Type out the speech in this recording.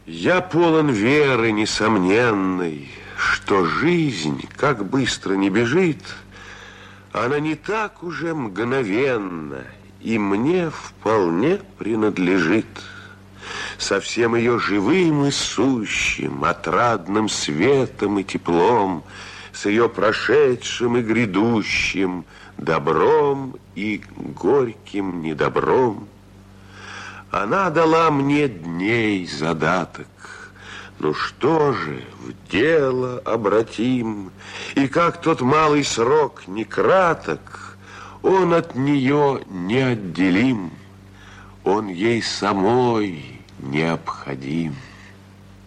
Я полон веры несомненной, что жизнь, как быстро не бежит, она не так уже мгновенна и мне вполне принадлежит. Со всем ее живым и сущим, отрадным светом и теплом, с ее прошедшим и грядущим, добром и горьким недобром. Она дала мне дней задаток. Ну что же, в дело обратим, и как тот малый срок не краток, он от нее неотделим, он ей самой необходим.